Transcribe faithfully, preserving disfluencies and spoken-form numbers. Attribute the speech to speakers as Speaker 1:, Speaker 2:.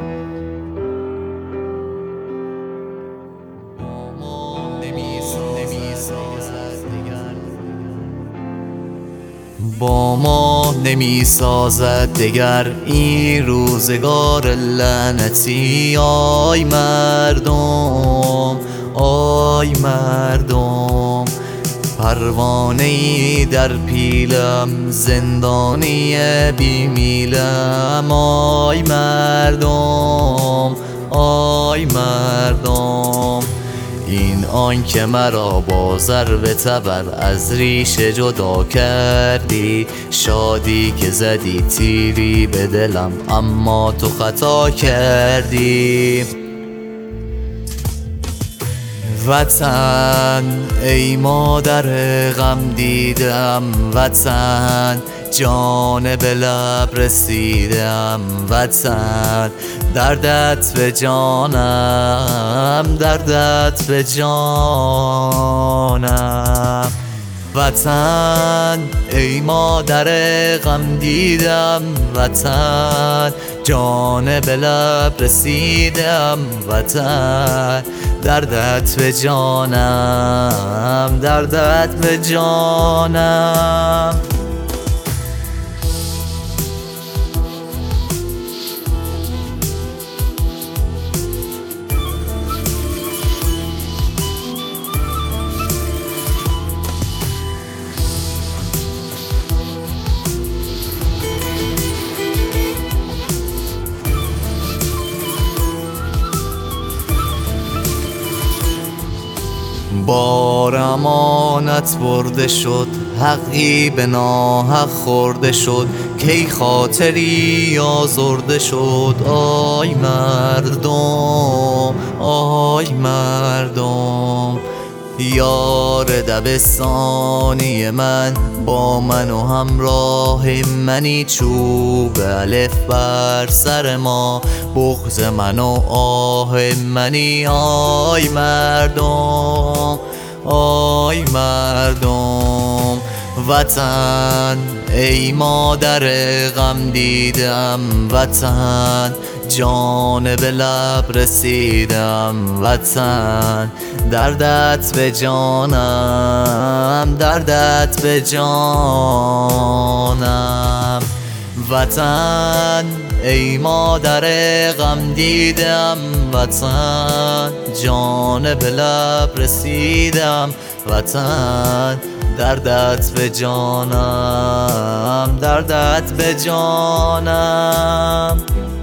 Speaker 1: با ما نمی سازد دگر این روزگار لعنتی. آی مردم، آی مردم، پروانه ای در پیلم، زندانی بی میلم. آی مردم، آی مردم، این آن که مرا با ضرب تبر از ریشه جدا کردی. شادی که زدی تیری به دلم، اما تو خطا کردی. وطن ای مادر غم دیدم، وطن جان به لب رسیدم. وطن دردت به جانم، دردت به جانم. وطن ای مادر غم دیدم، وطن جان به لب رسیدم. وطن دردت به جانم، دردت به جانم. بار امانت برده شد، حقی به ناحق خورده شد. کی خاطری آزرده شد. آی مردم، آی مردم، یار دبستانی من با من و همراه منی. چوب الف بر سر ما، بغض من و آه منی. آی مردم، آی مردم، وطن ای مادر غم دیدم. وطن جان به لب رسیدم. وطن دردت به جانم، دردت به جانم. وطن ای مادر غم دیدم، وطن جان به لب رسیدم. وطن دردت به جانم، دردت به جانم.